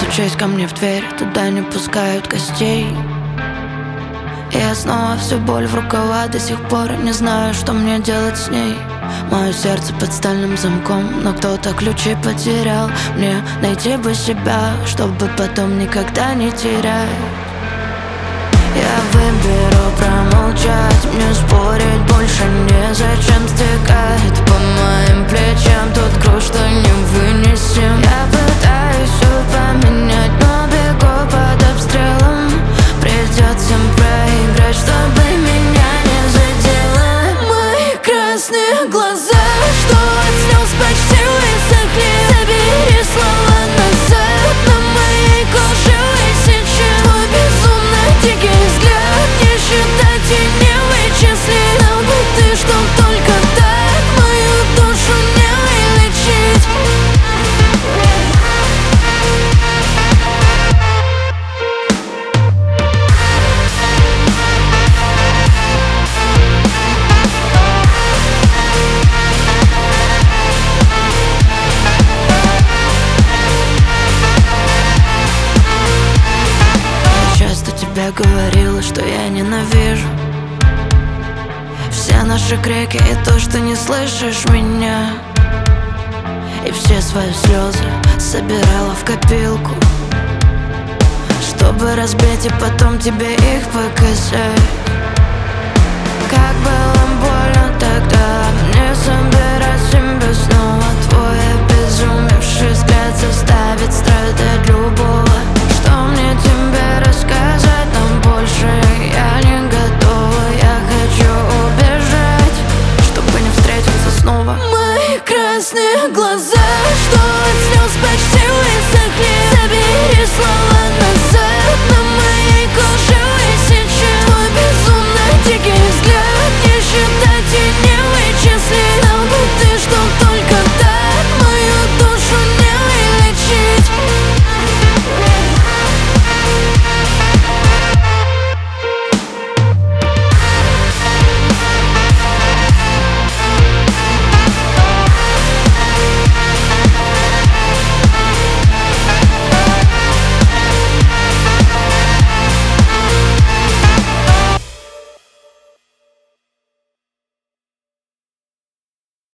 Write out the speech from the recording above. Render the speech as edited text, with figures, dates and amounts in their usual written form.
Стучусь ко мне в дверь, туда не пускают гостей. И я снова всю боль в рукава, до сих пор не знаю, что мне делать с ней. Мое сердце под стальным замком, но кто-то ключи потерял. Мне найти бы себя, чтобы потом никогда не терять. Я выберу промолчать, мне спорить больше незачем. Стекает по моим плечам тот груз, что не вынесем. Я пытаюсь все поменять, но бегу под обстрелом. Придется проиграть, чтобы меня не задело. Мои красные глаза, что от слез почти высохли. Забери слова назад, на моей коже высечет твой безумно дикий взгляд. Не считать и не вычислить. Знал бы ты, что только так мою душу не вылечить. Я говорила, что я ненавижу все наши крики и то, что не слышишь меня. И все свои слезы собирала в копилку, чтобы разбить и потом тебе их показать. Как было больно тогда не собирать себя снова. Твой обезумевший взгляд заставит страдать любого. Что мне тебе рассказать, но больше я не готова. Я хочу убежать, чтобы не встретиться снова. Мои красные глаза, что от слез почти высохли.